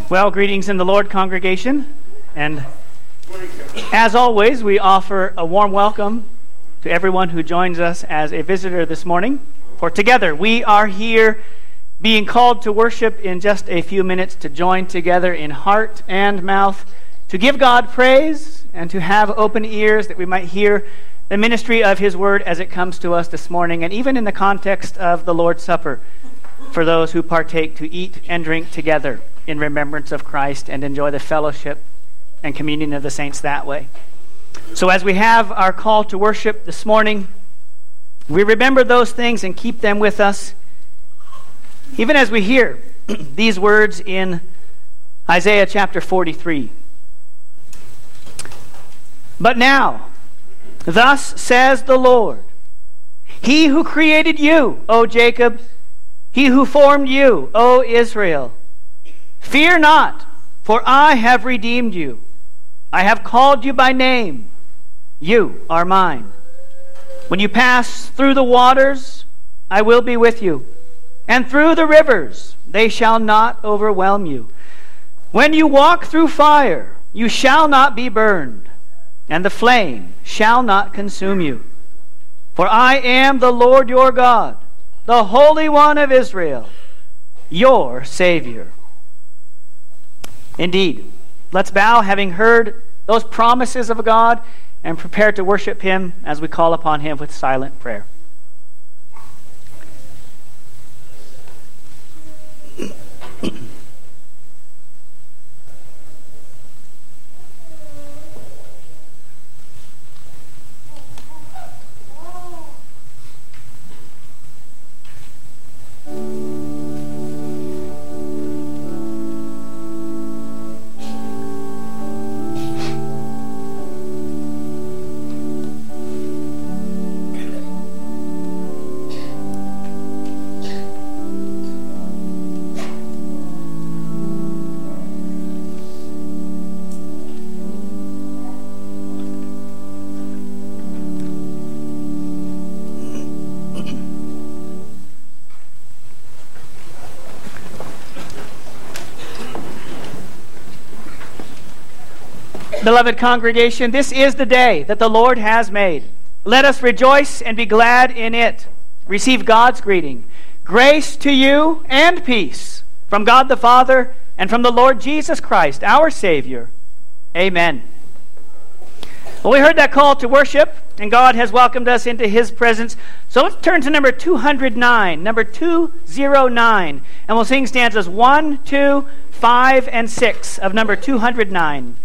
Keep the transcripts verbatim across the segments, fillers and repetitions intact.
Well, greetings in the Lord, congregation. And as always, we offer a warm welcome to everyone who joins us as a visitor this morning. For together, we are here being called to worship in just a few minutes, to join together in heart and mouth, to give God praise and to have open ears that we might hear the ministry of His Word as it comes to us this morning, and even in the context of the Lord's Supper, for those who partake to eat and drink together in remembrance of Christ and enjoy the fellowship and communion of the saints that way. So as we have our call to worship this morning, we remember those things and keep them with us, even as we hear these words in Isaiah chapter forty-three. But now, thus says the Lord, He who created you, O Jacob, He who formed you, O Israel, fear not, for I have redeemed you. I have called you by name. You are mine. When you pass through the waters, I will be with you. And through the rivers, they shall not overwhelm you. When you walk through fire, you shall not be burned, and the flame shall not consume you. For I am the Lord your God, the Holy One of Israel, your Savior. Indeed, let's bow, having heard those promises of God, and prepare to worship Him as we call upon Him with silent prayer. Beloved congregation, this is the day that the Lord has made. Let us rejoice and be glad in it. Receive God's greeting. Grace to you and peace from God the Father and from the Lord Jesus Christ, our Savior. Amen. Well, we heard that call to worship, and God has welcomed us into His presence. So let's turn to number two hundred nine, number two oh nine, and we'll sing stanzas one, two, five, and six of number two hundred nine.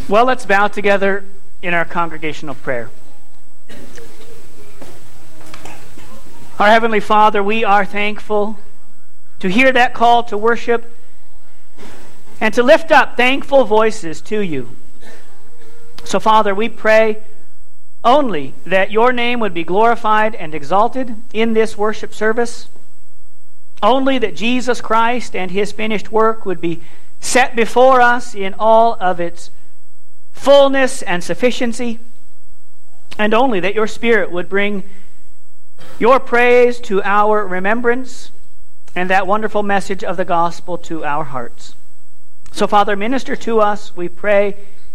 Well, let's bow together in our congregational prayer. Our Heavenly Father, we are thankful to hear that call to worship and to lift up thankful voices to you. So, Father, we pray only that your name would be glorified and exalted in this worship service, only that Jesus Christ and his finished work would be set before us in all of its fullness and sufficiency, and only that your Spirit would bring your praise to our remembrance and that wonderful message of the gospel to our hearts. So, Father, minister to us, we pray,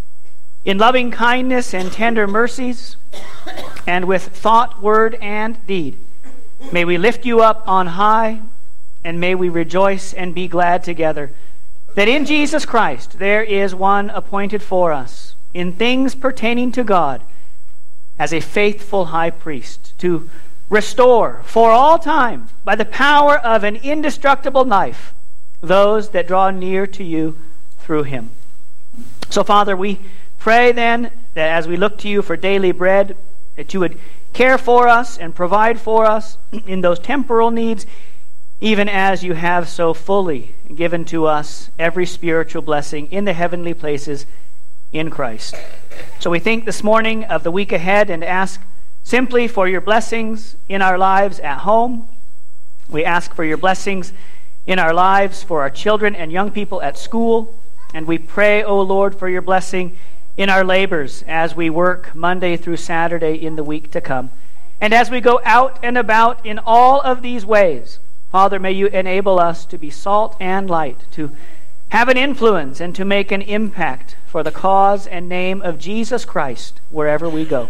in loving kindness and tender mercies, and with thought, word, and deed. May we lift you up on high, and may we rejoice and be glad together that in Jesus Christ there is one appointed for us in things pertaining to God as a faithful high priest, to restore for all time by the power of an indestructible knife those that draw near to you through him. So, Father, we pray then that as we look to you for daily bread, that you would care for us and provide for us in those temporal needs, even as you have so fully given to us every spiritual blessing in the heavenly places in Christ. So we think this morning of the week ahead and ask simply for your blessings in our lives at home. We ask for your blessings in our lives for our children and young people at school. And we pray, O Lord, for your blessing in our labors as we work Monday through Saturday in the week to come. And as we go out and about in all of these ways, Father, may you enable us to be salt and light, to have an influence and to make an impact for the cause and name of Jesus Christ wherever we go.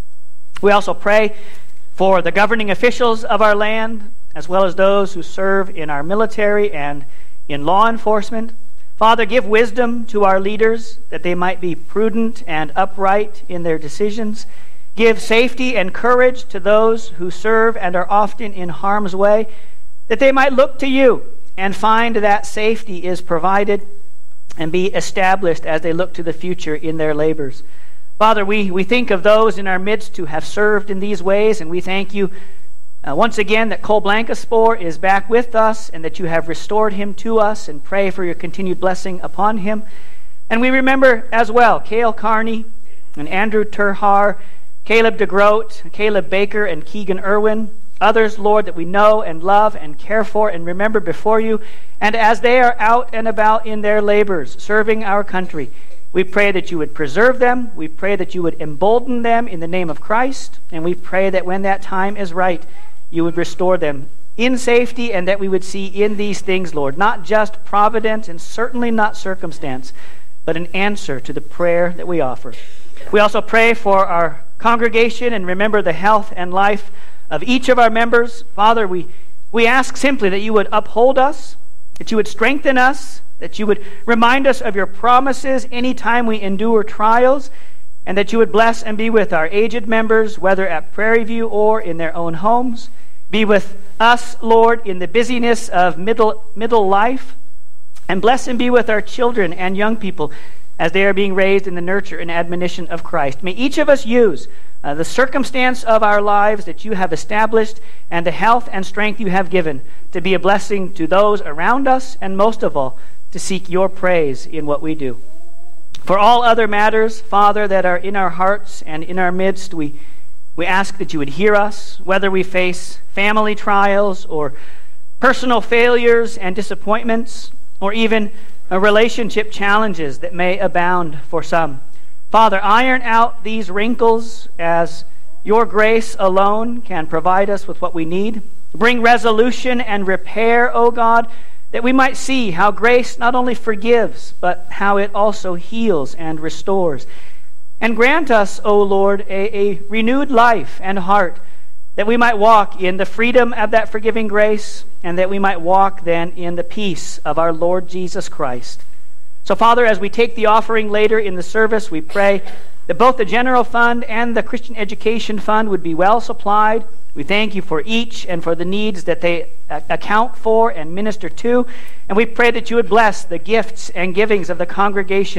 We also pray for the governing officials of our land, as well as those who serve in our military and in law enforcement. Father, give wisdom to our leaders that they might be prudent and upright in their decisions. Give safety and courage to those who serve and are often in harm's way, that they might look to you and find that safety is provided and be established as they look to the future in their labors. Father, we, we think of those in our midst who have served in these ways, and we thank you uh, once again that Cole Blancaspor is back with us and that you have restored him to us, and pray for your continued blessing upon him. And we remember as well Cale Carney and Andrew Terhar, Caleb DeGroat, Caleb Baker, and Keegan Irwin, others, Lord, that we know and love and care for and remember before you. And as they are out and about in their labors, serving our country, we pray that you would preserve them. We pray that you would embolden them in the name of Christ. And we pray that when that time is right, you would restore them in safety, and that we would see in these things, Lord, not just providence and certainly not circumstance, but an answer to the prayer that we offer. We also pray for our congregation and remember the health and life of each of our members. Father, we, we ask simply that you would uphold us, that you would strengthen us, that you would remind us of your promises anytime we endure trials, and that you would bless and be with our aged members, whether at Prairie View or in their own homes. Be with us, Lord, in the busyness of middle, middle life, and bless and be with our children and young people as they are being raised in the nurture and admonition of Christ. May each of us use Uh, the circumstance of our lives that you have established and the health and strength you have given to be a blessing to those around us, and most of all, to seek your praise in what we do. For all other matters, Father, that are in our hearts and in our midst, we, we ask that you would hear us, whether we face family trials or personal failures and disappointments, or even uh, relationship challenges that may abound for some. Father, iron out these wrinkles as your grace alone can provide us with what we need. Bring resolution and repair, O God, that we might see how grace not only forgives, but how it also heals and restores. And grant us, O Lord, a, a renewed life and heart, that we might walk in the freedom of that forgiving grace, and that we might walk then in the peace of our Lord Jesus Christ. So, Father, as we take the offering later in the service, we pray that both the General Fund and the Christian Education Fund would be well supplied. We thank you for each and for the needs that they account for and minister to. And we pray that you would bless the gifts and givings of the congregation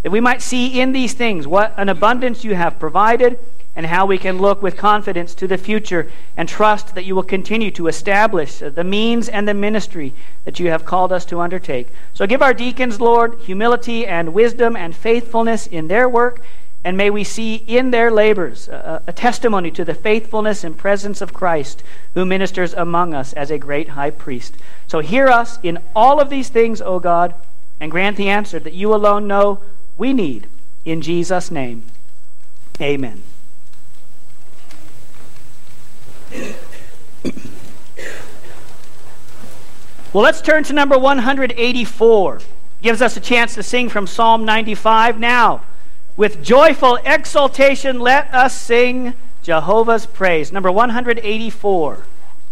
that we might see in these things what an abundance you have provided, and how we can look with confidence to the future and trust that you will continue to establish the means and the ministry that you have called us to undertake. So give our deacons, Lord, humility and wisdom and faithfulness in their work, and may we see in their labors a, a testimony to the faithfulness and presence of Christ, who ministers among us as a great high priest. So hear us in all of these things, O God, and grant the answer that you alone know we need. In Jesus' name, amen. Well, let's turn to number one hundred eighty-four. Gives us a chance to sing from Psalm ninety-five. Now, with joyful exultation, let us sing Jehovah's praise. Number one hundred eighty-four.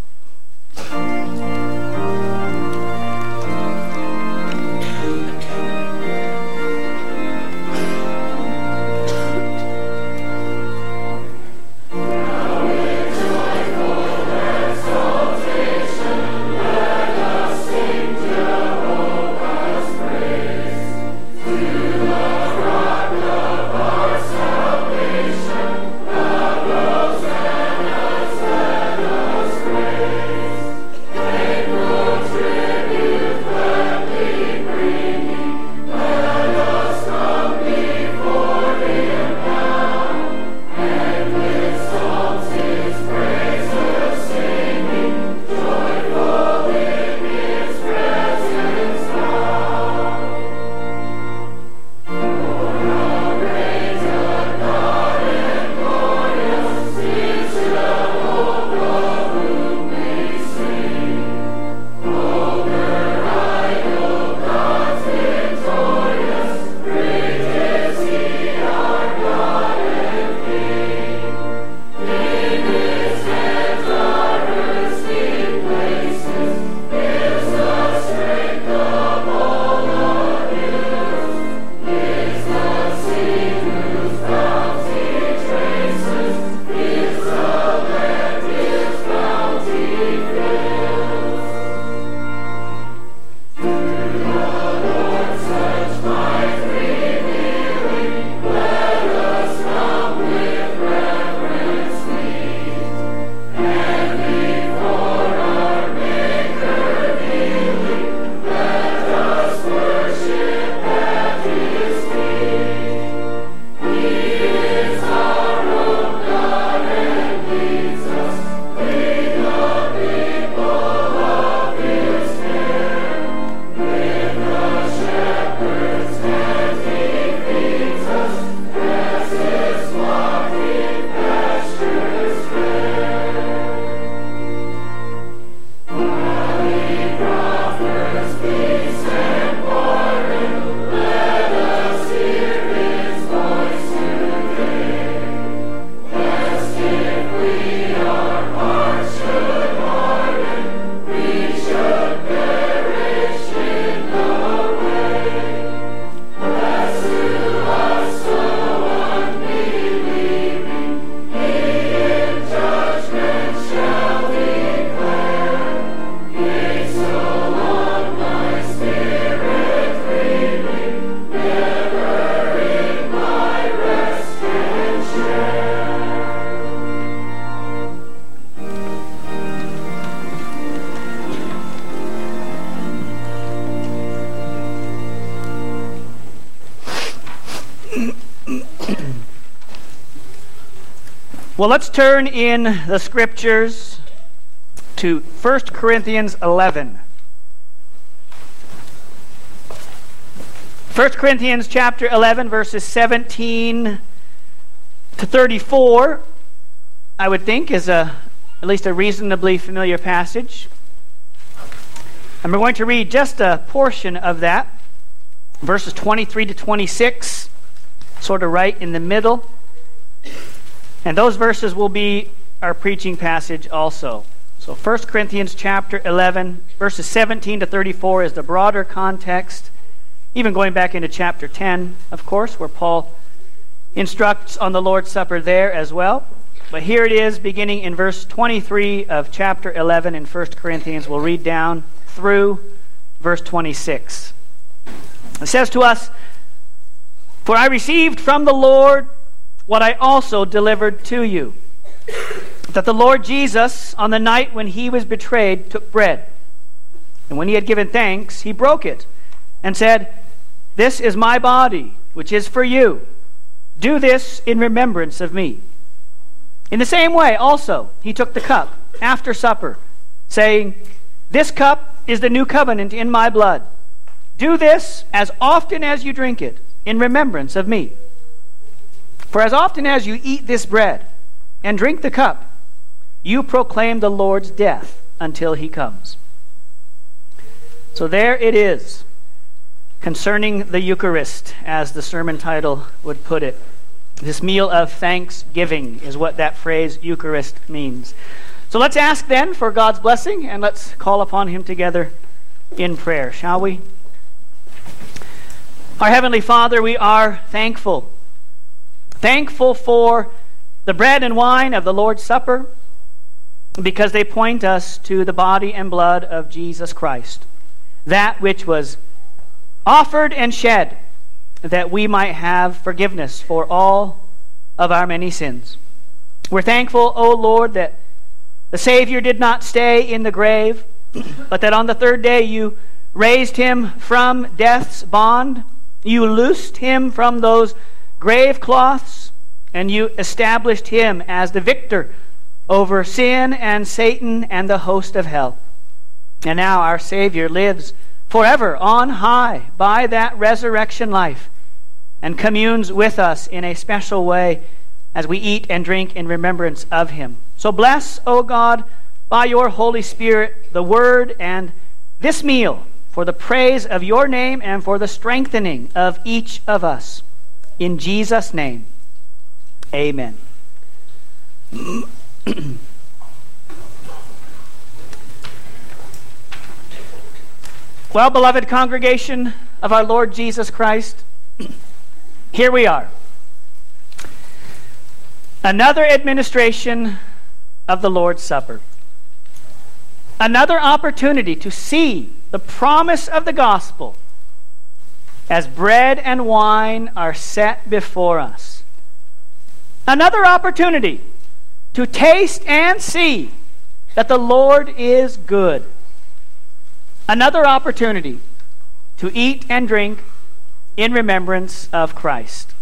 Well, let's turn in the scriptures to First Corinthians eleven. First Corinthians chapter eleven, verses seventeen to thirty-four, I would think, is a at least a reasonably familiar passage. And we're going to read just a portion of that, verses twenty-three to twenty-six, sort of right in the middle. And those verses will be our preaching passage also. So First Corinthians chapter eleven, verses seventeen to thirty-four is the broader context, even going back into chapter ten, of course, where Paul instructs on the Lord's Supper there as well. But here it is, beginning in verse twenty-three of chapter eleven in First Corinthians. We'll read down through verse twenty-six. It says to us, For I received from the Lord what I also delivered to you, that the Lord Jesus, on the night when he was betrayed, took bread. And when he had given thanks, he broke it and said, "This is my body, which is for you. Do this in remembrance of me." In the same way, also, he took the cup after supper, saying, "This cup is the new covenant in my blood. Do this as often as you drink it, in remembrance of me. For as often as you eat this bread and drink the cup, you proclaim the Lord's death until he comes." So there it is, concerning the Eucharist, as the sermon title would put it. This meal of thanksgiving is what that phrase Eucharist means. So let's ask then for God's blessing, and let's call upon him together in prayer, shall we? Our Heavenly Father, we are thankful. Thankful for the bread and wine of the Lord's Supper, because they point us to the body and blood of Jesus Christ, that which was offered and shed, that we might have forgiveness for all of our many sins. We're thankful, O Lord, that the Savior did not stay in the grave, but that on the third day you raised him from death's bond. You loosed him from those grave cloths, and you established him as the victor over sin and Satan and the host of hell. And now our Savior lives forever on high by that resurrection life, and communes with us in a special way as we eat and drink in remembrance of him. So bless, O God, by your Holy Spirit, the Word and this meal, for the praise of your name and for the strengthening of each of us. In Jesus' name, amen. Well, beloved congregation of our Lord Jesus Christ, here we are. Another administration of the Lord's Supper. Another opportunity to see the promise of the gospel as bread and wine are set before us. Another opportunity to taste and see that the Lord is good. Another opportunity to eat and drink in remembrance of Christ.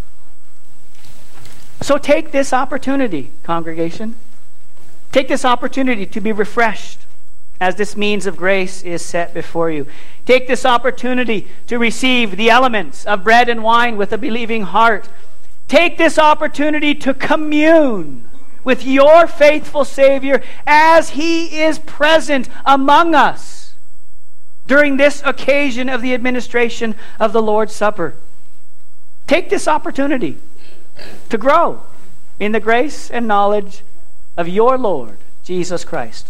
So take this opportunity, congregation. Take this opportunity to be refreshed as this means of grace is set before you. Take this opportunity to receive the elements of bread and wine with a believing heart. Take this opportunity to commune with your faithful Savior as he is present among us during this occasion of the administration of the Lord's Supper. Take this opportunity to grow in the grace and knowledge of your Lord, Jesus Christ.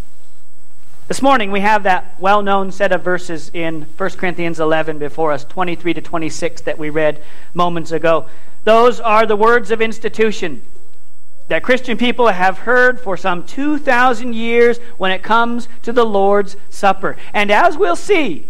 This morning we have that well-known set of verses in First Corinthians eleven before us, twenty-three to twenty-six, that we read moments ago. Those are the words of institution that Christian people have heard for some two thousand years when it comes to the Lord's Supper. And as we'll see,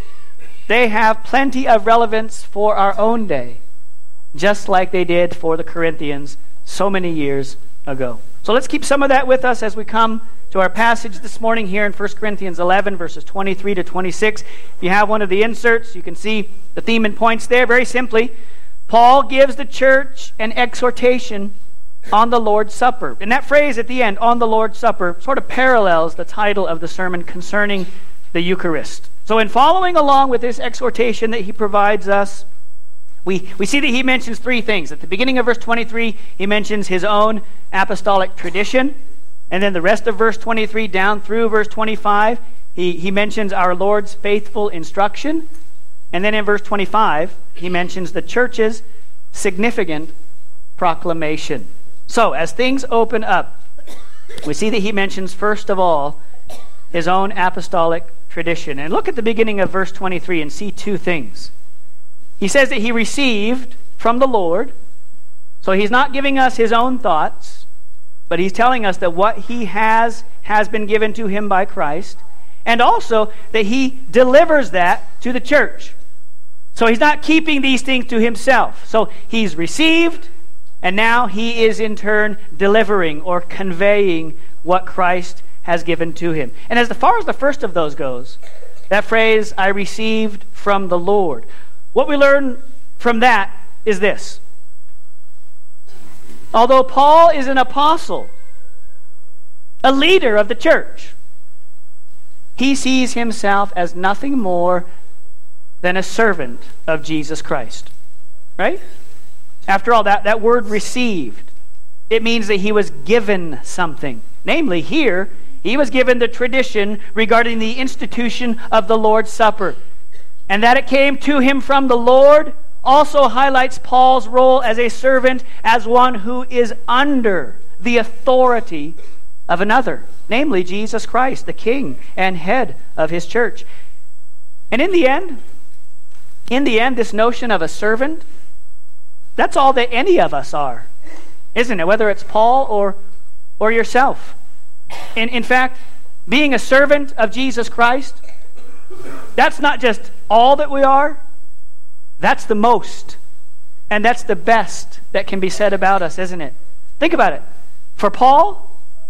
they have plenty of relevance for our own day, just like they did for the Corinthians so many years ago. So let's keep some of that with us as we come to our passage this morning here in First Corinthians eleven, verses twenty-three to twenty-six. If you have one of the inserts, you can see the theme and points there. Very simply, Paul gives the church an exhortation on the Lord's Supper. And that phrase at the end, on the Lord's Supper, sort of parallels the title of the sermon concerning the Eucharist. So in following along with this exhortation that he provides us, we, we see that he mentions three things. At the beginning of verse twenty-three, he mentions his own apostolic tradition. And then the rest of verse twenty-three down through verse twenty-five, he, he mentions our Lord's faithful instruction. And then in verse twenty-five, he mentions the church's significant proclamation. So, as things open up, we see that he mentions, first of all, his own apostolic tradition. And look at the beginning of verse twenty-three and see two things. He says that he received from the Lord. So he's not giving us his own thoughts, but he's telling us that what he has has been given to him by Christ, and also that he delivers that to the church. So he's not keeping these things to himself. So he's received, and now he is in turn delivering or conveying what Christ has given to him. And as far as the first of those goes, that phrase, I received from the Lord, what we learn from that is this. Although Paul is an apostle, a leader of the church, he sees himself as nothing more than a servant of Jesus Christ. Right? After all, that, that word received, it means that he was given something. Namely, here, he was given the tradition regarding the institution of the Lord's Supper. And that it came to him from the Lord also highlights Paul's role as a servant, as one who is under the authority of another, namely Jesus Christ, the King and head of his church. And in the end, in the end, this notion of a servant, that's all that any of us are, isn't it? Whether it's Paul or, or yourself. In, in fact, being a servant of Jesus Christ, that's not just all that we are, that's the most. And that's the best that can be said about us, isn't it? Think about it. For Paul,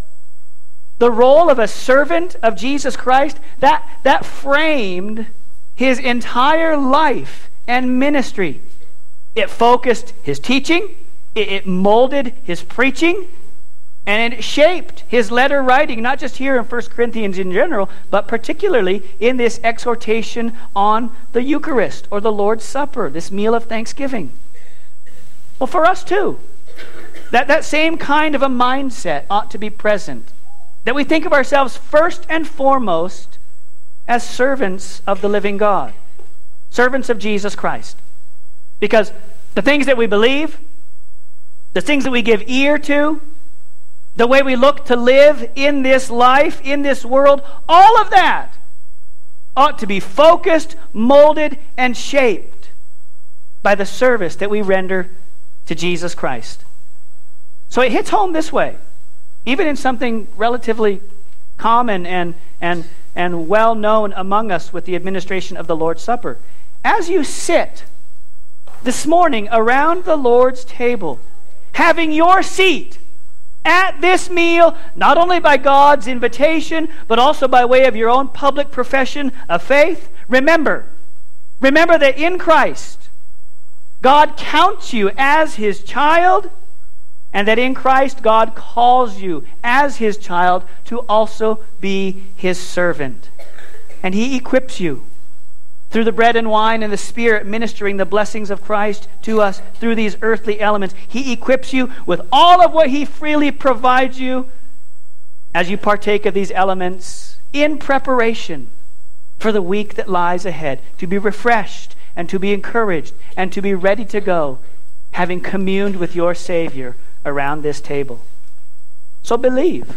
the role of a servant of Jesus Christ, that, that framed his entire life and ministry. It focused his teaching, it, it molded his preaching, and it shaped his letter writing, not just here in First Corinthians in general, but particularly in this exhortation on the Eucharist, or the Lord's Supper, this meal of thanksgiving. Well, for us too, that, that same kind of a mindset ought to be present. That we think of ourselves first and foremost as servants of the living God. Servants of Jesus Christ. Because the things that we believe, the things that we give ear to, the way we look to live in this life, in this world, all of that ought to be focused, molded, and shaped by the service that we render to Jesus Christ. So it hits home this way, even in something relatively common and, and, and well known among us with the administration of the Lord's Supper. As you sit this morning around the Lord's table, having your seat at this meal, not only by God's invitation, but also by way of your own public profession of faith, remember, remember that in Christ, God counts you as his child, and that in Christ, God calls you as his child to also be his servant. And he equips you through the bread and wine and the Spirit, ministering the blessings of Christ to us through these earthly elements. He equips you with all of what he freely provides you as you partake of these elements in preparation for the week that lies ahead, to be refreshed and to be encouraged and to be ready to go, having communed with your Savior around this table. So believe,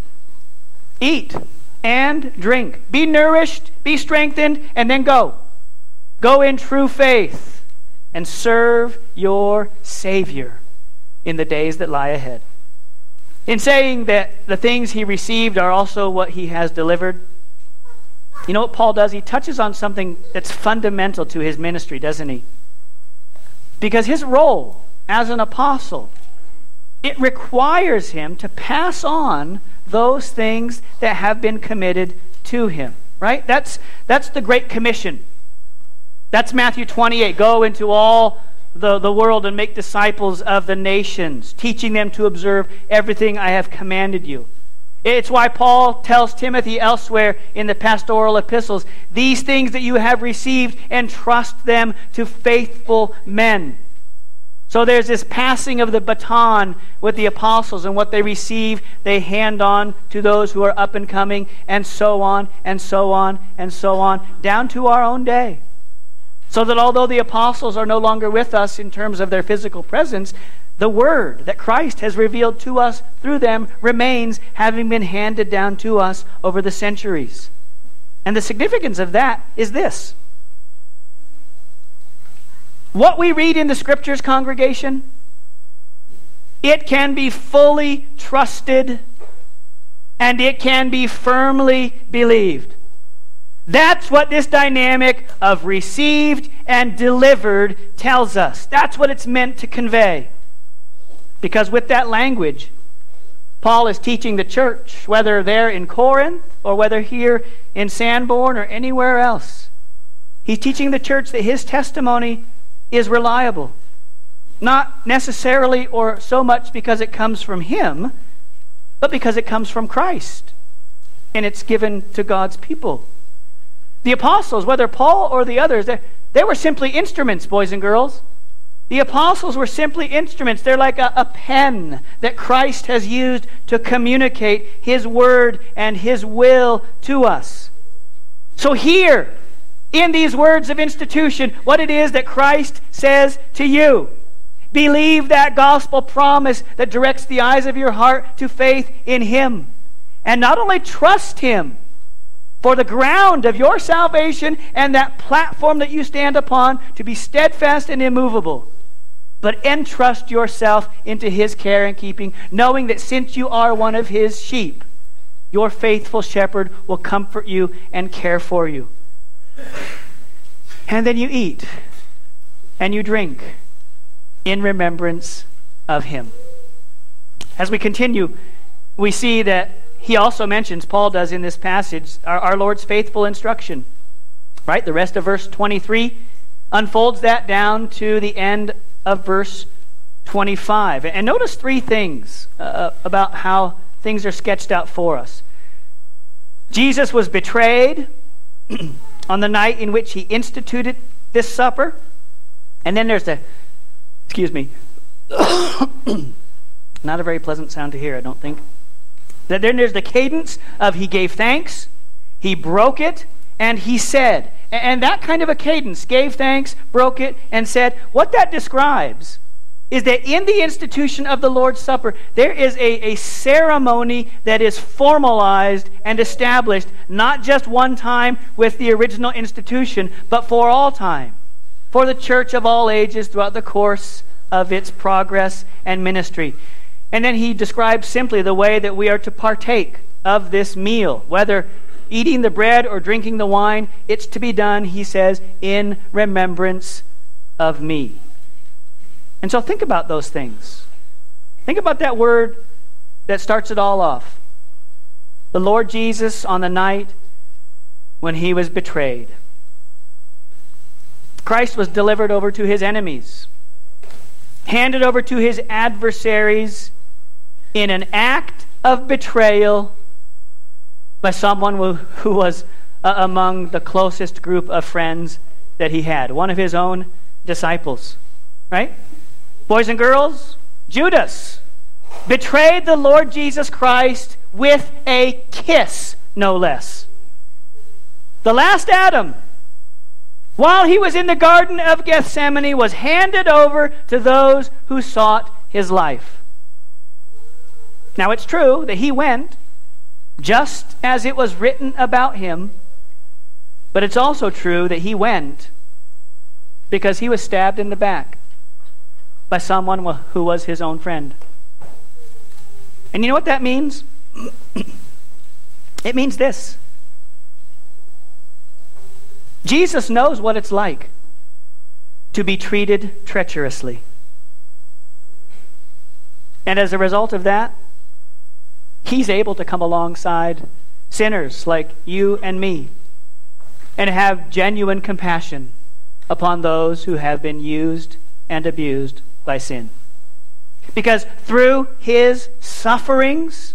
eat, and drink. Be nourished, be strengthened, and then go. Go in true faith and serve your Savior in the days that lie ahead. In saying that the things he received are also what he has delivered, you know what Paul does? He touches on something that's fundamental to his ministry, doesn't he? Because his role as an apostle, it requires him to pass on those things that have been committed to him. Right? That's, that's the Great Commission. That's Matthew twenty-eight. Go into all the, the world and make disciples of the nations, teaching them to observe everything I have commanded you. It's why Paul tells Timothy elsewhere in the pastoral epistles, these things that you have received, entrust them to faithful men. So there's this passing of the baton with the apostles, and what they receive, they hand on to those who are up and coming, and so on, and so on, and so on, down to our own day. So that although the apostles are no longer with us in terms of their physical presence, the word that Christ has revealed to us through them remains, having been handed down to us over the centuries. And the significance of that is this. What we read in the Scriptures, congregation, it can be fully trusted and it can be firmly believed. That's what this dynamic of received and delivered tells us. That's what it's meant to convey. Because with that language, Paul is teaching the church, whether they're in Corinth or whether here in Sanborn or anywhere else. He's teaching the church that his testimony is reliable. Not necessarily or so much because it comes from him, but because it comes from Christ. And it's given to God's people. The apostles, whether Paul or the others, they, they were simply instruments, boys and girls. The apostles were simply instruments. They're like a, a pen that Christ has used to communicate his word and his will to us. So here, in these words of institution, what it is that Christ says to you. Believe that gospel promise that directs the eyes of your heart to faith in him. And not only trust him for the ground of your salvation and that platform that you stand upon to be steadfast and immovable, but entrust yourself into his care and keeping, knowing that since you are one of his sheep, your faithful shepherd will comfort you and care for you. And then you eat and you drink in remembrance of him. As we continue, we see that he also mentions, Paul does in this passage, our, our Lord's faithful instruction. Right? The rest of verse twenty-three unfolds that down to the end of verse twenty-five. And notice three things uh, about how things are sketched out for us. Jesus was betrayed on the night in which he instituted this supper. And then there's the, excuse me, not a very pleasant sound to hear, I don't think. Then there's the cadence of he gave thanks, he broke it, and he said. And that kind of a cadence, gave thanks, broke it, and said, what that describes is that in the institution of the Lord's Supper, there is a, a ceremony that is formalized and established, not just one time with the original institution, but for all time, for the church of all ages throughout the course of its progress and ministry. And then he describes simply the way that we are to partake of this meal, whether eating the bread or drinking the wine. It's to be done, he says, in remembrance of me. And so think about those things. Think about that word that starts it all off. The Lord Jesus on the night when he was betrayed. Christ was delivered over to his enemies, handed over to his adversaries in an act of betrayal by someone who, who was uh, among the closest group of friends that he had, one of his own disciples. Right? Boys and girls, Judas betrayed the Lord Jesus Christ with a kiss, no less. The last Adam, while he was in the Garden of Gethsemane, was handed over to those who sought his life. Now it's true that he went just as it was written about him, but it's also true that he went because he was stabbed in the back by someone who was his own friend. And you know what that means? It means this. Jesus knows what it's like to be treated treacherously. And as a result of that, he's able to come alongside sinners like you and me and have genuine compassion upon those who have been used and abused by sin. Because through his sufferings,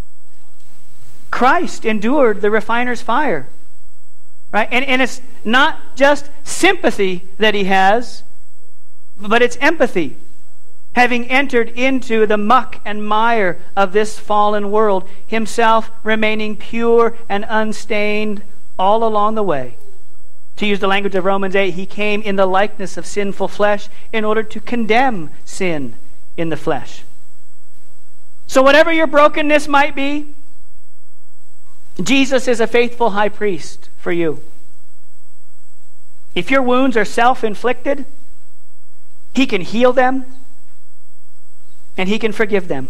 Christ endured the refiner's fire. Right? And, and it's not just sympathy that he has, but it's empathy. Having entered into the muck and mire of this fallen world, himself remaining pure and unstained all along the way. To use the language of Romans eight, he came in the likeness of sinful flesh in order to condemn sin in the flesh. So whatever your brokenness might be, Jesus is a faithful high priest for you. If your wounds are self-inflicted, he can heal them and he can forgive them.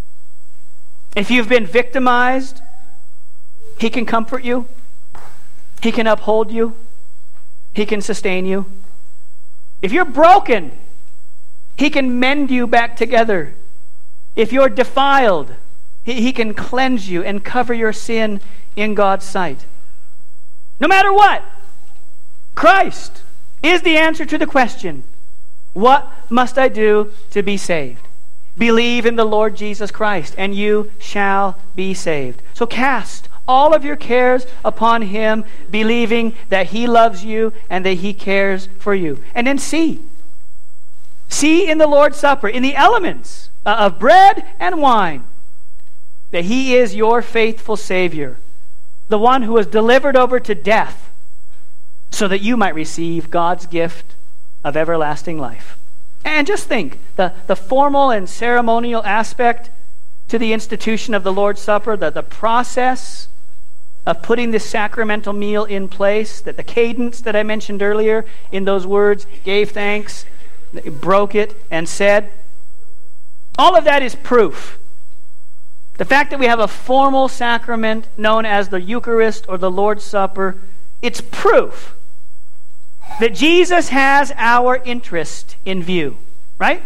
If you've been victimized, he can comfort you. He can uphold you. He can sustain you. If you're broken, He can mend you back together. If you're defiled, He, he can cleanse you and cover your sin in God's sight. No matter what, Christ is the answer to the question, what must I do to be saved? Believe in the Lord Jesus Christ, and you shall be saved. So cast all of your cares upon Him, believing that He loves you and that He cares for you. And then see. See in the Lord's Supper, in the elements of bread and wine, that He is your faithful Savior, the one who was delivered over to death so that you might receive God's gift of everlasting life. And just think, the, the formal and ceremonial aspect to the institution of the Lord's Supper, the, the process of putting this sacramental meal in place, that the cadence that I mentioned earlier in those words, gave thanks, broke it, and said, all of that is proof. The fact that we have a formal sacrament known as the Eucharist or the Lord's Supper, it's proof that Jesus has our interest in view, right?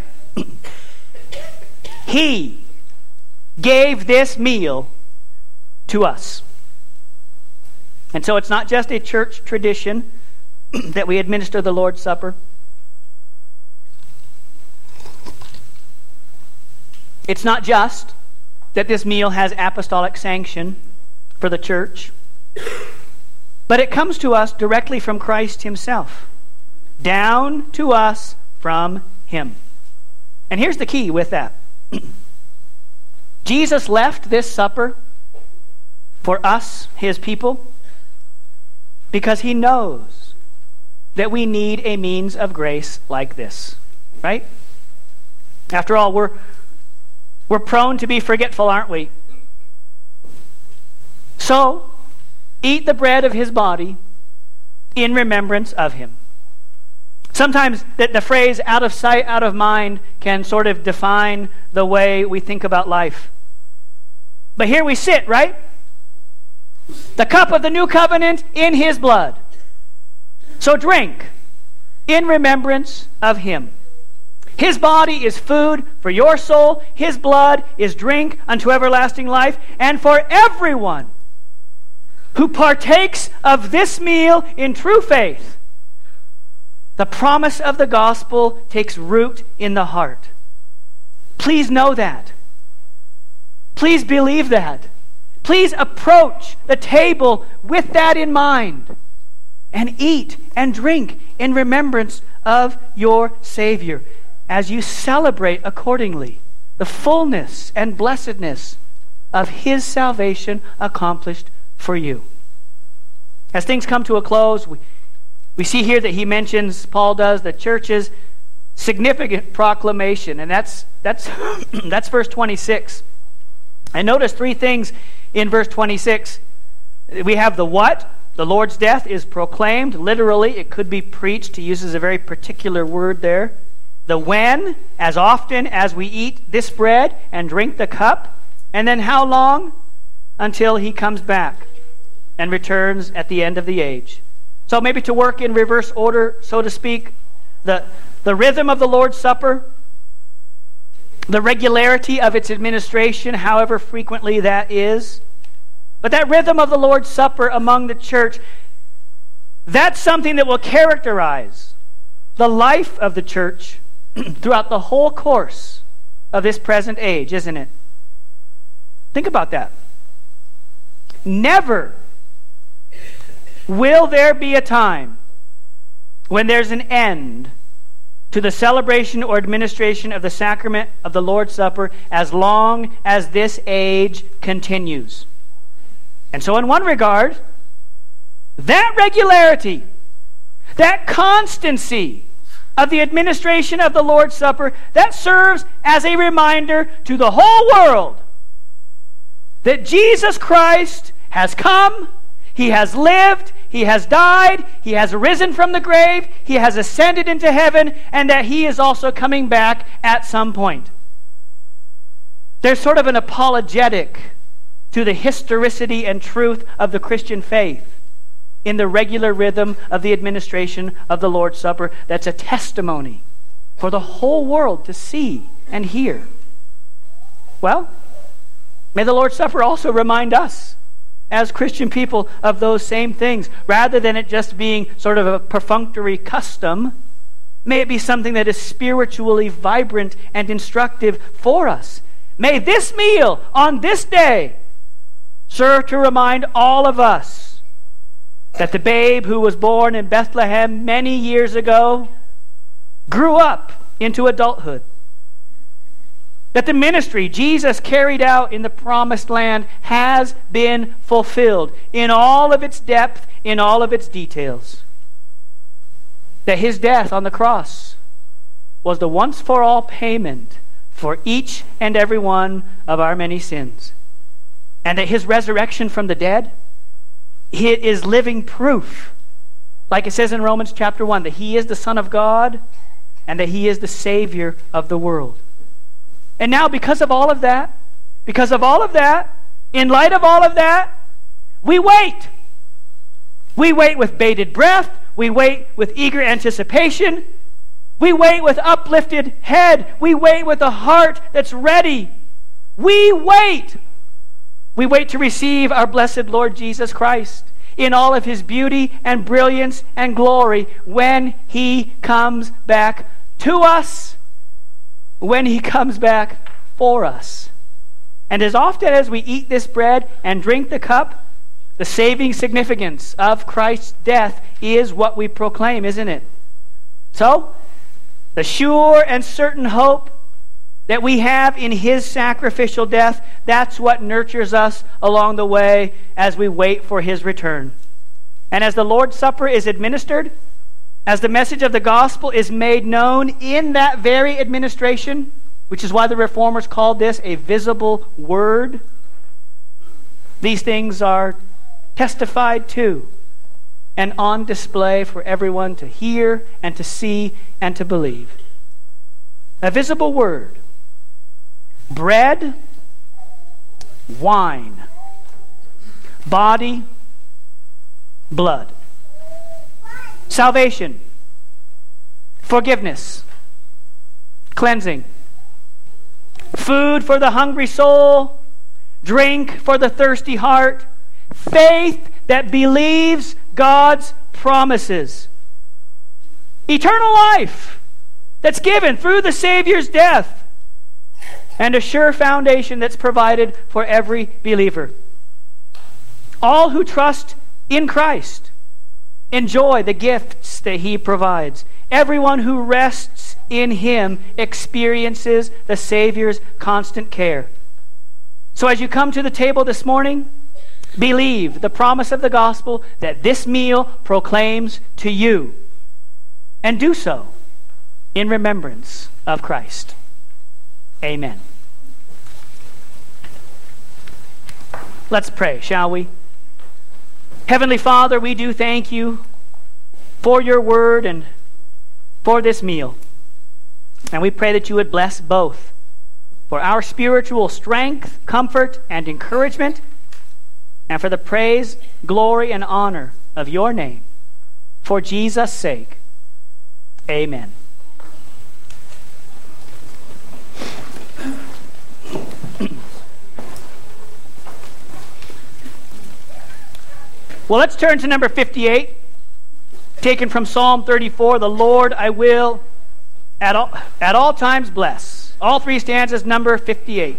He gave this meal to us. And so it's not just a church tradition that we administer the Lord's Supper. It's not just that this meal has apostolic sanction for the church, but it comes to us directly from Christ Himself, down to us from Him. And here's the key with that. Jesus left this supper for us, His people, because He knows that we need a means of grace like this, right? After all, we're we're prone to be forgetful, aren't we? So, eat the bread of His body in remembrance of Him. Sometimes the, the phrase out of sight, out of mind can sort of define the way we think about life. But here we sit, right? The cup of the new covenant in His blood. So drink in remembrance of Him. His body is food for your soul. His blood is drink unto everlasting life. And for everyone who partakes of this meal in true faith, the promise of the gospel takes root in the heart. Please know that. Please believe that. Please approach the table with that in mind and eat and drink in remembrance of your Savior as you celebrate accordingly the fullness and blessedness of His salvation accomplished for you. As things come to a close, we, we see here that he mentions, Paul does, the church's significant proclamation, and that's that's that's verse twenty-six. And notice three things in verse twenty-six. We have the what? The Lord's death is proclaimed. Literally, it could be preached. He uses a very particular word there. The when, as often as we eat this bread and drink the cup. And then how long? Until He comes back and returns at the end of the age. So maybe to work in reverse order, so to speak, the, the rhythm of the Lord's Supper, the regularity of its administration, however frequently that is. But that rhythm of the Lord's Supper among the church, that's something that will characterize the life of the church throughout the whole course of this present age, isn't it? Think about that. Never will there be a time when there's an end to the celebration or administration of the sacrament of the Lord's Supper as long as this age continues. And so in one regard, that regularity, that constancy of the administration of the Lord's Supper, that serves as a reminder to the whole world that Jesus Christ has come, He has lived, He has died, He has risen from the grave, He has ascended into heaven, and that He is also coming back at some point. There's sort of an apologetic to the historicity and truth of the Christian faith in the regular rhythm of the administration of the Lord's Supper that's a testimony for the whole world to see and hear? Well, may the Lord's Supper also remind us as Christian people of those same things. Rather than it just being sort of a perfunctory custom, may it be something that is spiritually vibrant and instructive for us. May this meal on this day serve to remind all of us that the babe who was born in Bethlehem many years ago grew up into adulthood. That the ministry Jesus carried out in the promised land has been fulfilled in all of its depth, in all of its details. That his death on the cross was the once-for-all payment for each and every one of our many sins. And that his resurrection from the dead, it is living proof, like it says in Romans chapter one, that he is the Son of God and that he is the Savior of the world. And now, because of all of that, because of all of that, in light of all of that, we wait. We wait with bated breath. We wait with eager anticipation. We wait with uplifted head. We wait with a heart that's ready. We wait. We wait to receive our blessed Lord Jesus Christ in all of his beauty and brilliance and glory when he comes back to us, when he comes back for us. And as often as we eat this bread and drink the cup, the saving significance of Christ's death is what we proclaim, isn't it? So, the sure and certain hope that we have in his sacrificial death, that's what nurtures us along the way as we wait for his return. And as the Lord's Supper is administered, as the message of the gospel is made known in that very administration, which is why the Reformers called this a visible word, these things are testified to and on display for everyone to hear and to see and to believe. A visible word. Bread, wine, body, blood. Salvation, forgiveness, cleansing, food for the hungry soul, drink for the thirsty heart, faith that believes God's promises, eternal life that's given through the Savior's death, and a sure foundation that's provided for every believer. All who trust in Christ enjoy the gifts that he provides. Everyone who rests in him experiences the Savior's constant care. So as you come to the table this morning, believe the promise of the gospel that this meal proclaims to you, and do so in remembrance of Christ. Amen. Let's pray, shall we? Heavenly Father, we do thank you for your word and for this meal. And we pray that you would bless both for our spiritual strength, comfort, and encouragement, and for the praise, glory, and honor of your name. For Jesus' sake. Amen. Well, let's turn to number fifty-eight, taken from Psalm thirty-four. The Lord I will at all, at all times bless. All three stanzas, number fifty-eight.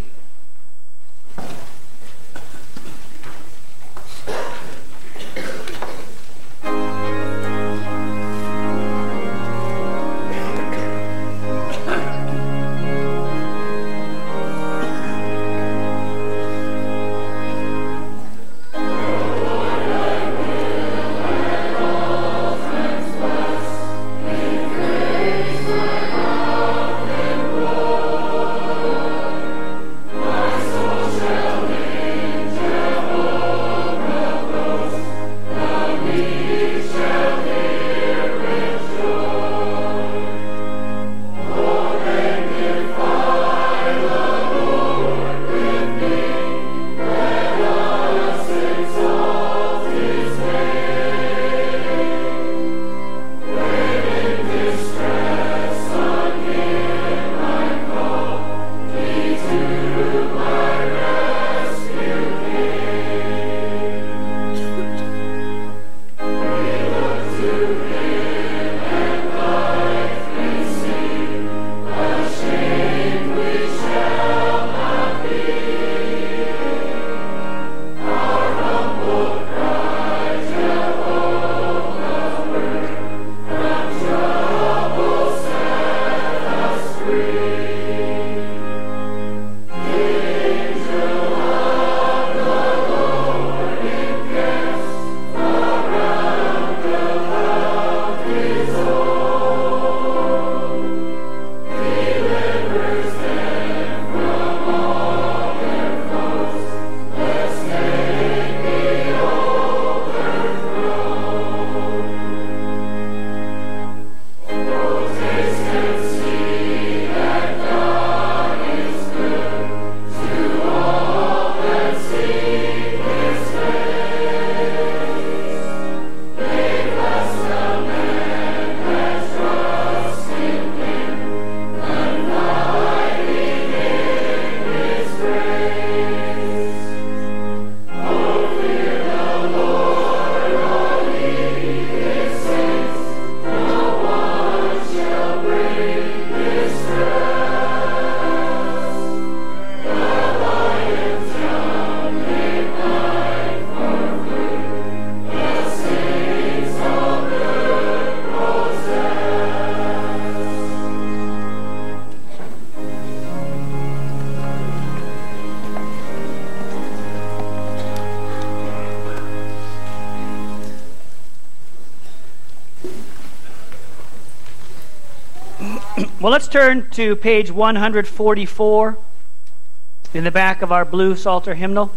Well, let's turn to page one forty-four in the back of our blue Psalter hymnal.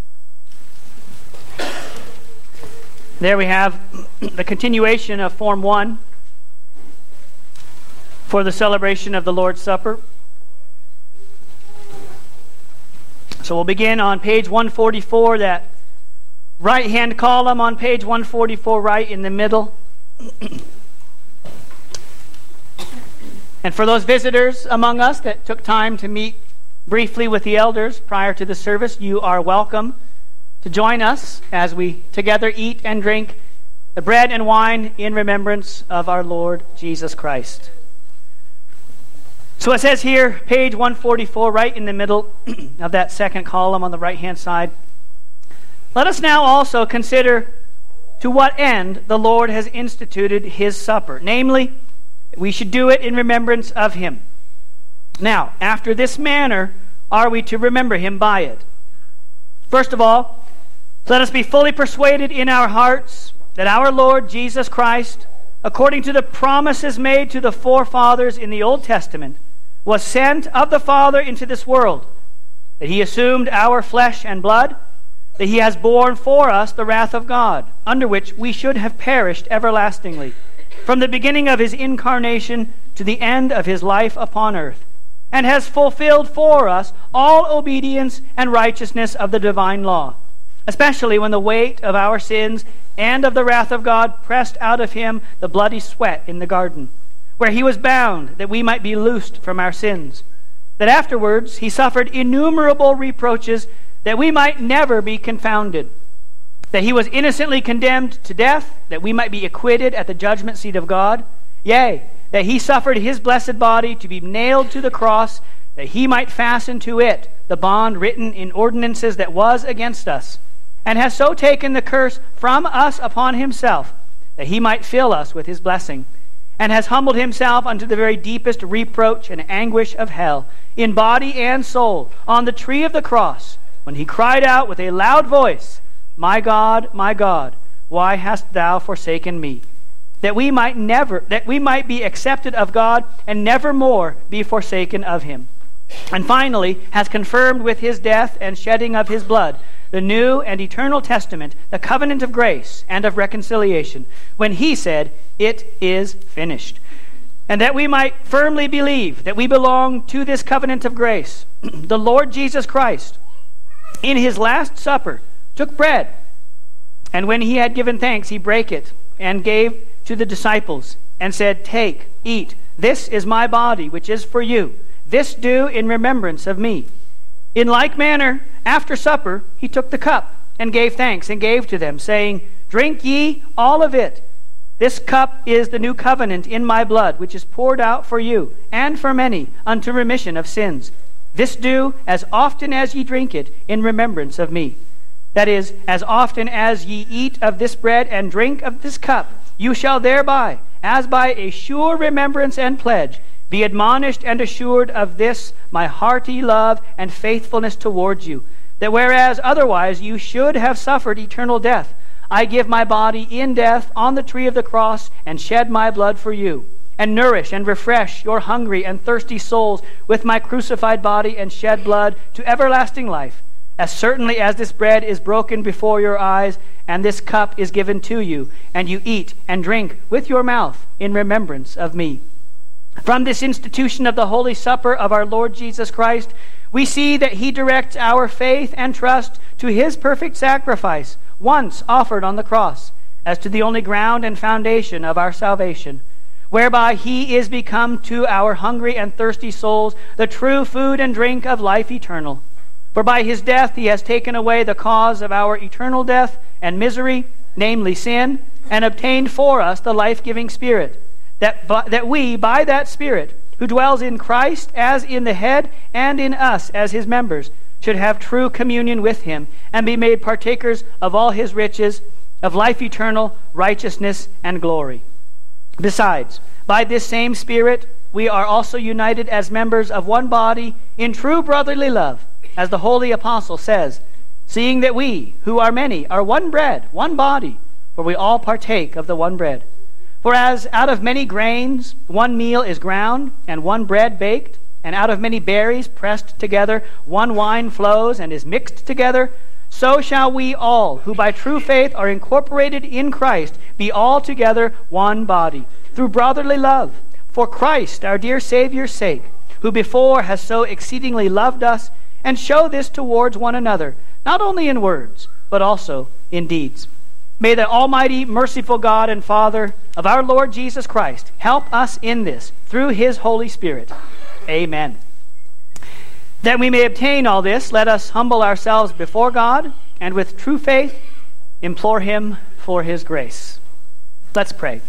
There we have the continuation of Form one for the celebration of the Lord's Supper. So we'll begin on page one forty-four, that right-hand column on page one forty-four, right in the middle. And for those visitors among us that took time to meet briefly with the elders prior to the service, you are welcome to join us as we together eat and drink the bread and wine in remembrance of our Lord Jesus Christ. So it says here, page one forty-four, right in the middle of that second column on the right-hand side, let us now also consider to what end the Lord has instituted his supper, namely, we should do it in remembrance of him. Now, after this manner are we to remember him by it. First of all, let us be fully persuaded in our hearts that our Lord Jesus Christ, according to the promises made to the forefathers in the Old Testament, was sent of the Father into this world, that he assumed our flesh and blood, that he has borne for us the wrath of God, under which we should have perished everlastingly, from the beginning of his incarnation to the end of his life upon earth, and has fulfilled for us all obedience and righteousness of the divine law, especially when the weight of our sins and of the wrath of God pressed out of him the bloody sweat in the garden, where he was bound that we might be loosed from our sins, that afterwards he suffered innumerable reproaches that we might never be confounded, that he was innocently condemned to death, that we might be acquitted at the judgment seat of God, yea, that he suffered his blessed body to be nailed to the cross, that he might fasten to it the bond written in ordinances that was against us, and has so taken the curse from us upon himself, that he might fill us with his blessing, and has humbled himself unto the very deepest reproach and anguish of hell, in body and soul, on the tree of the cross, when he cried out with a loud voice, My God, my God, why hast thou forsaken me? That we might never, that we might be accepted of God and never more be forsaken of him. And finally, has confirmed with his death and shedding of his blood the new and eternal testament, the covenant of grace and of reconciliation, when he said, It is finished. And that we might firmly believe that we belong to this covenant of grace, the Lord Jesus Christ, in his last supper, took bread, and when he had given thanks, he brake it, and gave to the disciples, and said, Take, eat, this is my body, which is for you. This do in remembrance of me. In like manner, after supper, he took the cup, and gave thanks, and gave to them, saying, Drink ye all of it. This cup is the new covenant in my blood, which is poured out for you, and for many, unto remission of sins. This do, as often as ye drink it, in remembrance of me. That is, as often as ye eat of this bread and drink of this cup, you shall thereby, as by a sure remembrance and pledge, be admonished and assured of this my hearty love and faithfulness towards you, that whereas otherwise you should have suffered eternal death, I give my body in death on the tree of the cross, and shed my blood for you, and nourish and refresh your hungry and thirsty souls with my crucified body and shed blood to everlasting life, as certainly as this bread is broken before your eyes, and this cup is given to you, and you eat and drink with your mouth in remembrance of me. From this institution of the Holy Supper of our Lord Jesus Christ, we see that he directs our faith and trust to his perfect sacrifice, once offered on the cross, as to the only ground and foundation of our salvation, whereby he is become to our hungry and thirsty souls the true food and drink of life eternal. For by his death he has taken away the cause of our eternal death and misery, namely sin, and obtained for us the life-giving Spirit, that, that we, by that Spirit, who dwells in Christ as in the head and in us as his members, should have true communion with him and be made partakers of all his riches, of life eternal, righteousness, and glory. Besides, by this same Spirit, we are also united as members of one body in true brotherly love, as the holy apostle says, seeing that we, who are many, are one bread, one body, for we all partake of the one bread. For as out of many grains one meal is ground, and one bread baked, and out of many berries pressed together one wine flows and is mixed together, so shall we all, who by true faith are incorporated in Christ, be altogether one body, through brotherly love, for Christ our dear Savior's sake, who before has so exceedingly loved us, and show this towards one another, not only in words, but also in deeds. May the Almighty, merciful God and Father of our Lord Jesus Christ help us in this through his Holy Spirit. Amen. That we may obtain all this, let us humble ourselves before God, and with true faith implore him for his grace. Let's pray.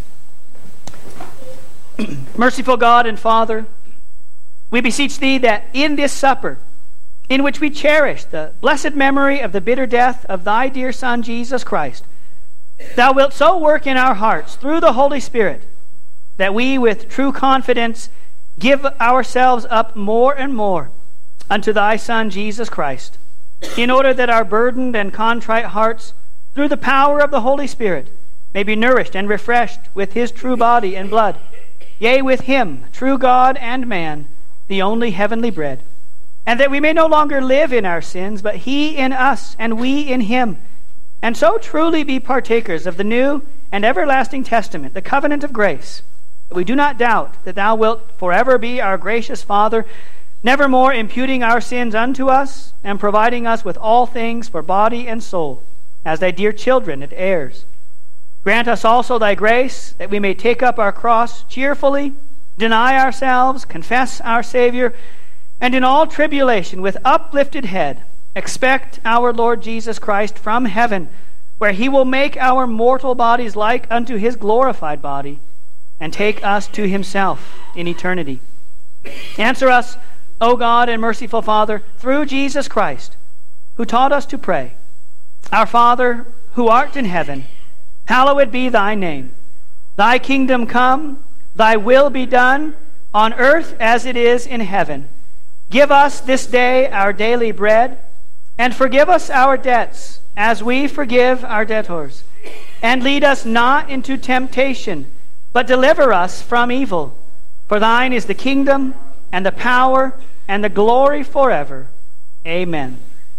Merciful God and Father, we beseech thee that in this supper, in which we cherish the blessed memory of the bitter death of thy dear Son, Jesus Christ, thou wilt so work in our hearts through the Holy Spirit that we with true confidence give ourselves up more and more unto thy Son, Jesus Christ, in order that our burdened and contrite hearts, through the power of the Holy Spirit, may be nourished and refreshed with his true body and blood, yea, with him, true God and man, the only heavenly bread, and that we may no longer live in our sins, but he in us and we in him, and so truly be partakers of the new and everlasting testament, the covenant of grace. We do not doubt that thou wilt forever be our gracious Father, nevermore imputing our sins unto us, and providing us with all things for body and soul, as thy dear children and heirs. Grant us also thy grace, that we may take up our cross cheerfully, deny ourselves, confess our Savior, and in all tribulation with uplifted head expect our Lord Jesus Christ from heaven, where he will make our mortal bodies like unto his glorified body, and take us to himself in eternity. Answer us, O God and merciful Father, through Jesus Christ, who taught us to pray. Our Father, who art in heaven, hallowed be thy name. Thy kingdom come, thy will be done, on earth as it is in heaven. Give us this day our daily bread, and forgive us our debts, as we forgive our debtors. And lead us not into temptation, but deliver us from evil. For thine is the kingdom, and the power, and the glory forever. Amen.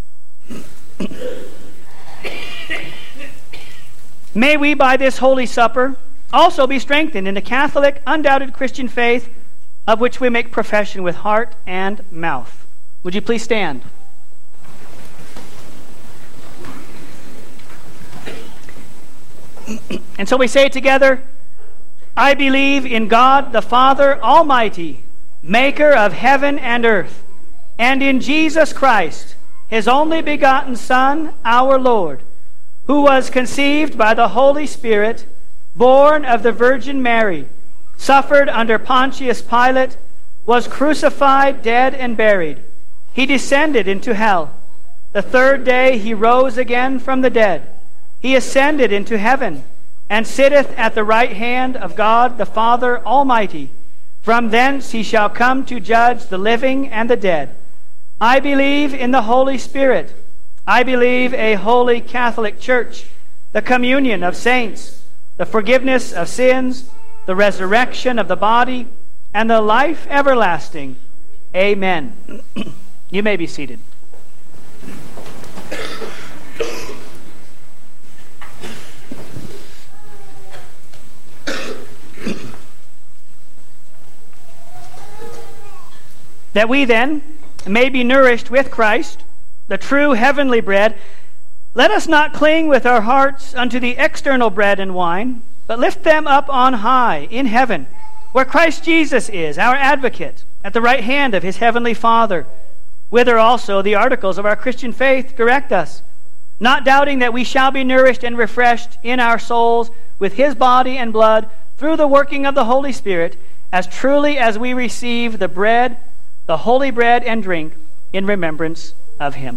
May we, by this Holy Supper, also be strengthened in the Catholic, undoubted Christian faith, of which we make profession with heart and mouth. Would you please stand? And so we say together, I believe in God the Father Almighty, maker of heaven and earth, and in Jesus Christ, his only begotten Son, our Lord, who was conceived by the Holy Spirit, born of the Virgin Mary, suffered under Pontius Pilate, was crucified, dead, and buried. He descended into hell. The third day he rose again from the dead. He ascended into heaven, and sitteth at the right hand of God the Father Almighty. From thence he shall come to judge the living and the dead. I believe in the Holy Spirit. I believe a holy Catholic Church, the communion of saints, the forgiveness of sins, the resurrection of the body, and the life everlasting. Amen. You may be seated. That we then may be nourished with Christ, the true heavenly bread, let us not cling with our hearts unto the external bread and wine, but lift them up on high in heaven, where Christ Jesus is, our advocate, at the right hand of his heavenly Father, whither also the articles of our Christian faith direct us, not doubting that we shall be nourished and refreshed in our souls with his body and blood through the working of the Holy Spirit, as truly as we receive the bread, the holy bread and drink, in remembrance of him.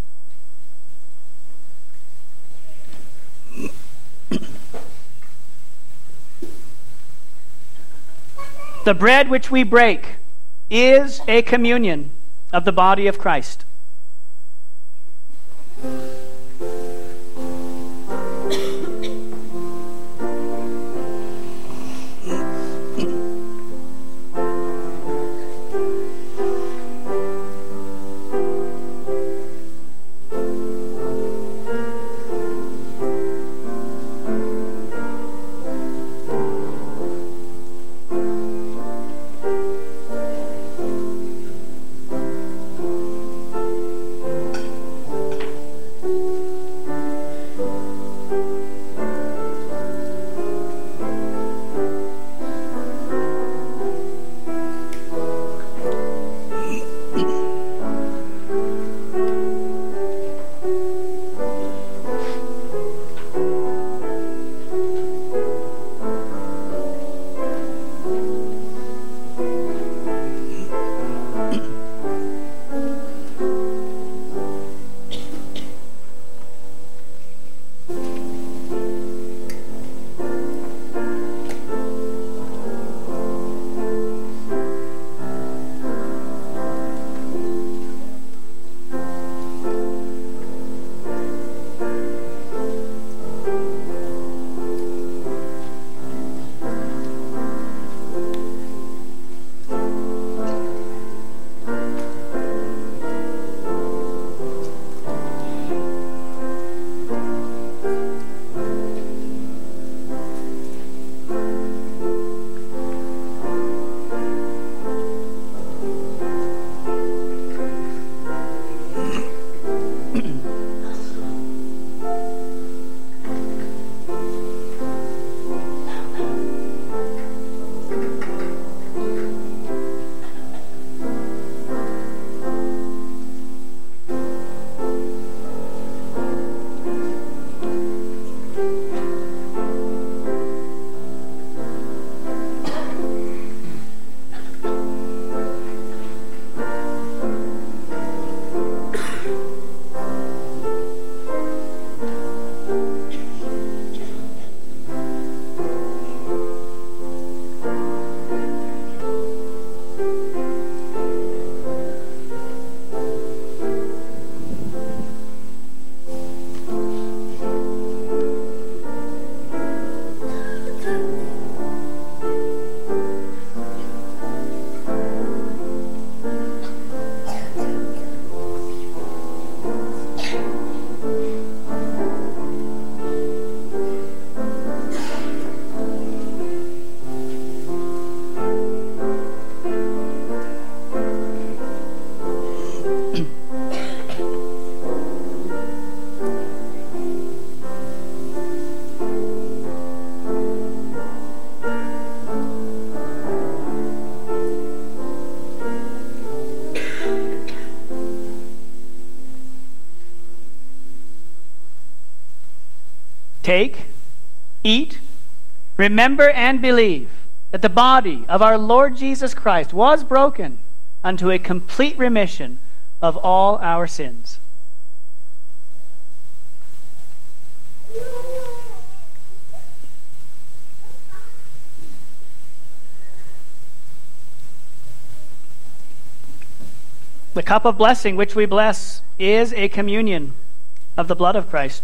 The bread which we break is a communion of the body of Christ. Take, eat, remember and believe that the body of our Lord Jesus Christ was broken unto a complete remission of all our sins. The cup of blessing which we bless is a communion of the blood of Christ.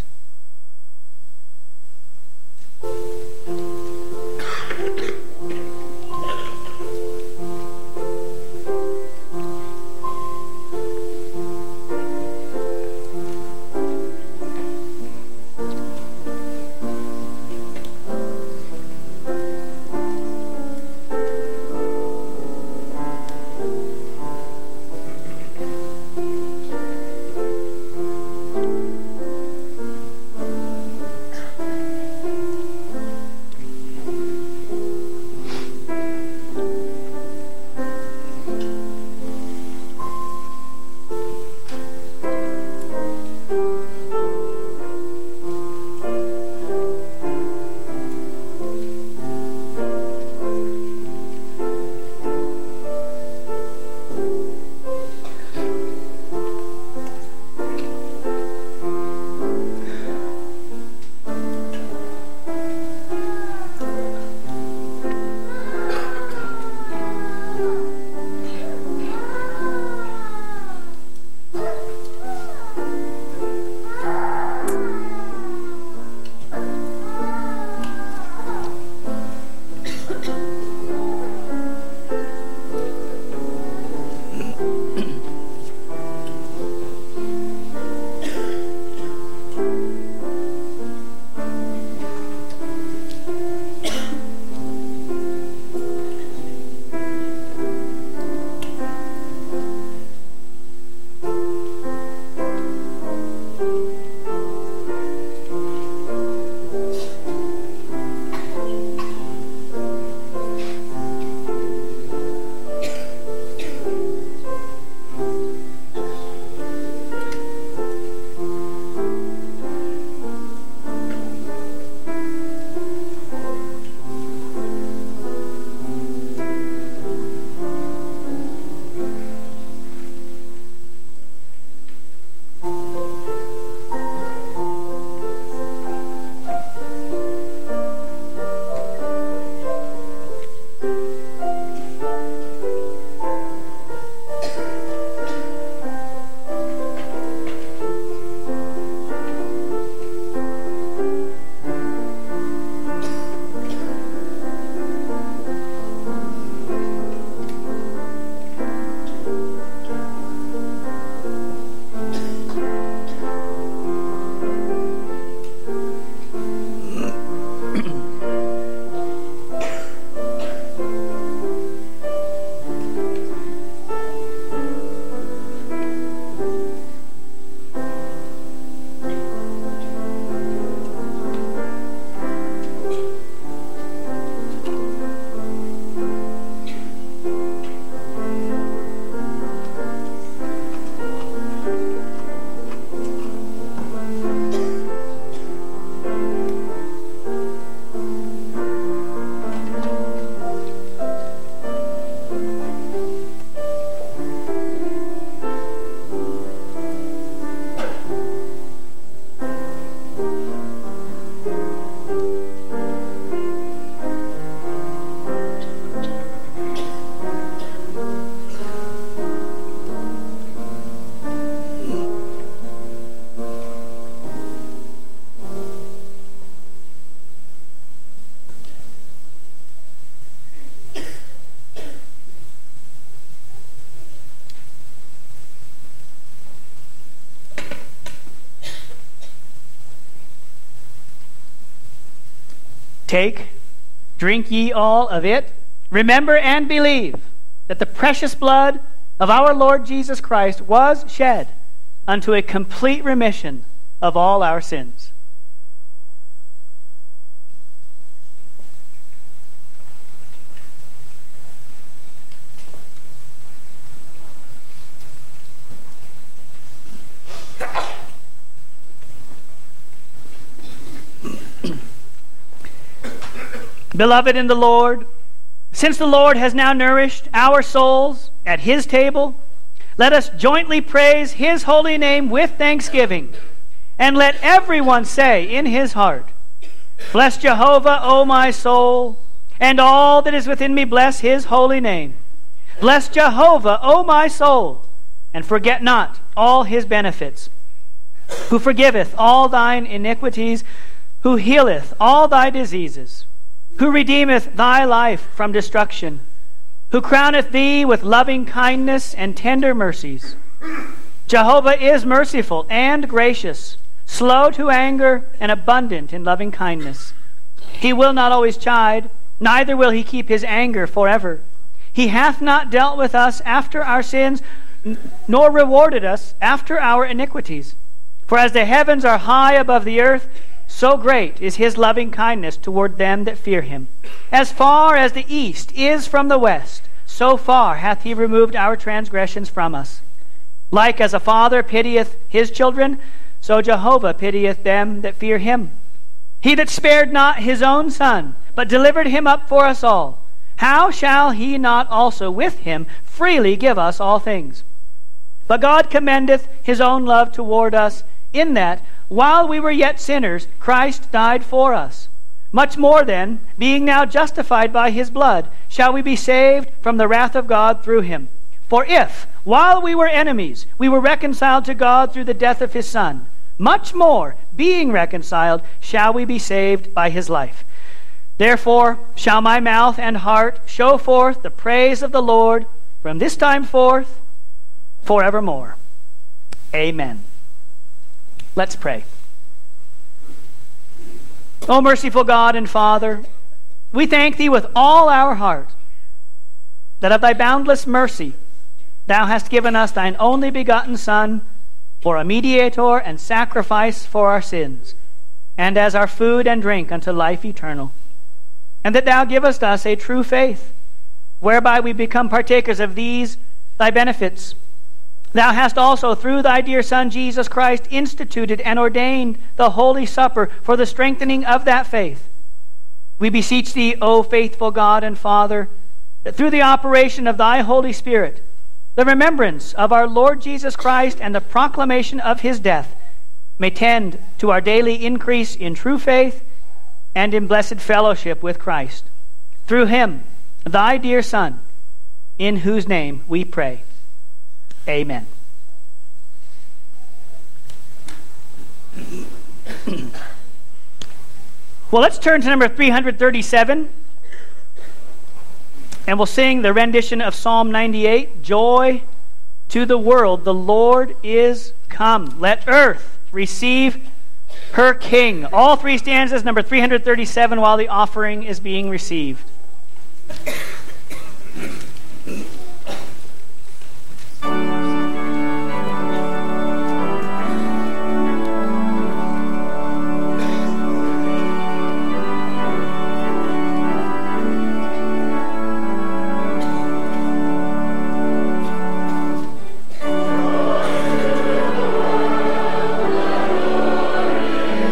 Take, drink ye all of it. Remember and believe that the precious blood of our Lord Jesus Christ was shed unto a complete remission of all our sins. Beloved in the Lord, since the Lord has now nourished our souls at his table, let us jointly praise his holy name with thanksgiving, and let everyone say in his heart, Bless Jehovah, O my soul, and all that is within me bless his holy name. Bless Jehovah, O my soul, and forget not all his benefits, who forgiveth all thine iniquities, who healeth all thy diseases, who redeemeth thy life from destruction, who crowneth thee with loving kindness and tender mercies. Jehovah is merciful and gracious, slow to anger, and abundant in loving kindness. He will not always chide, neither will he keep his anger forever. He hath not dealt with us after our sins, nor rewarded us after our iniquities. For as the heavens are high above the earth, so great is his loving kindness toward them that fear him. As far as the east is from the west, so far hath he removed our transgressions from us. Like as a father pitieth his children, so Jehovah pitieth them that fear him. He that spared not his own son, but delivered him up for us all, how shall he not also with him freely give us all things? But God commendeth his own love toward us, in that, while we were yet sinners, Christ died for us. Much more then, being now justified by his blood, shall we be saved from the wrath of God through him. For if, while we were enemies, we were reconciled to God through the death of his Son, much more, being reconciled, shall we be saved by his life. Therefore shall my mouth and heart show forth the praise of the Lord from this time forth, forevermore. Amen. Let's pray. O merciful God and Father, we thank thee with all our heart that of thy boundless mercy thou hast given us thine only begotten Son for a mediator and sacrifice for our sins, and as our food and drink unto life eternal. And that thou givest us a true faith, whereby we become partakers of these thy benefits. Thou hast also, through thy dear Son, Jesus Christ, instituted and ordained the Holy Supper for the strengthening of that faith. We beseech thee, O faithful God and Father, that through the operation of thy Holy Spirit, the remembrance of our Lord Jesus Christ and the proclamation of his death may tend to our daily increase in true faith and in blessed fellowship with Christ. Through him, thy dear Son, in whose name we pray. Amen. Well, let's turn to number three hundred thirty-seven, and we'll sing the rendition of Psalm ninety-eight, Joy to the world, the Lord is come. Let earth receive her King. All three stanzas, number three hundred thirty-seven, while the offering is being received.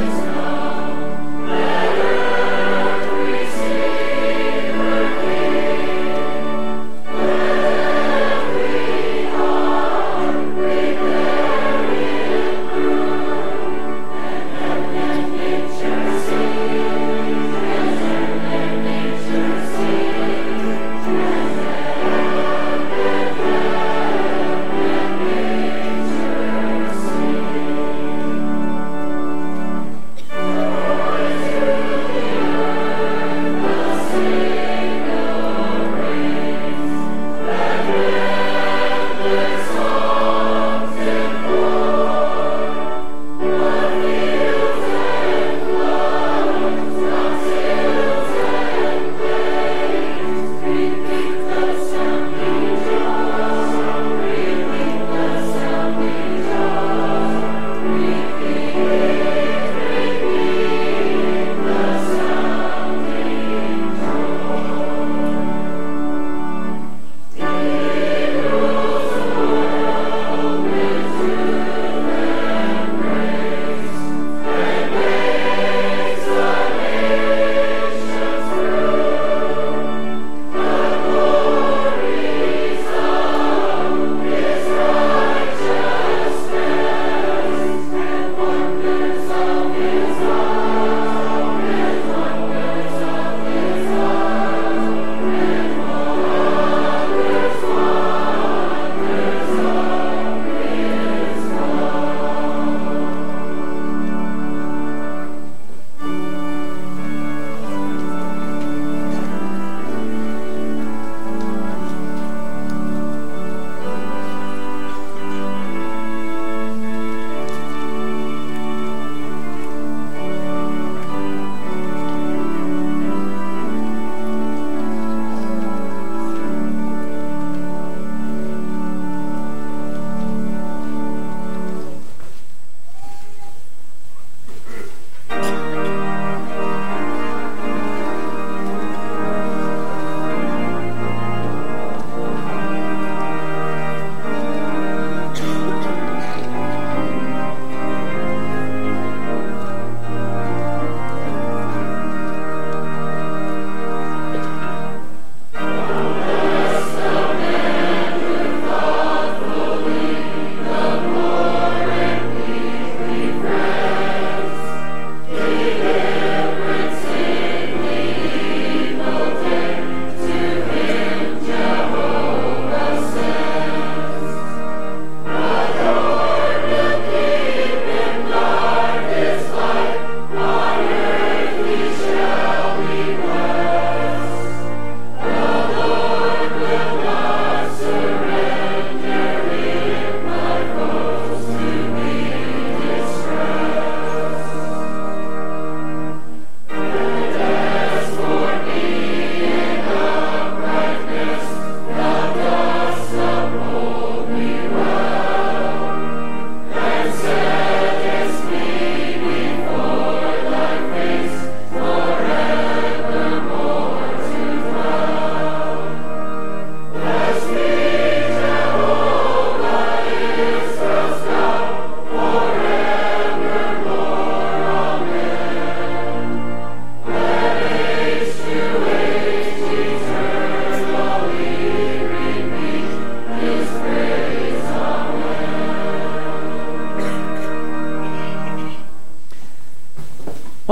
Let earth receive her King.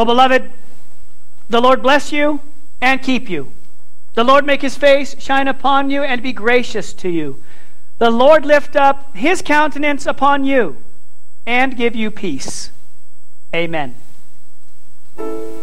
Well, beloved, the Lord bless you and keep you. The Lord make his face shine upon you and be gracious to you. The Lord lift up his countenance upon you and give you peace. Amen.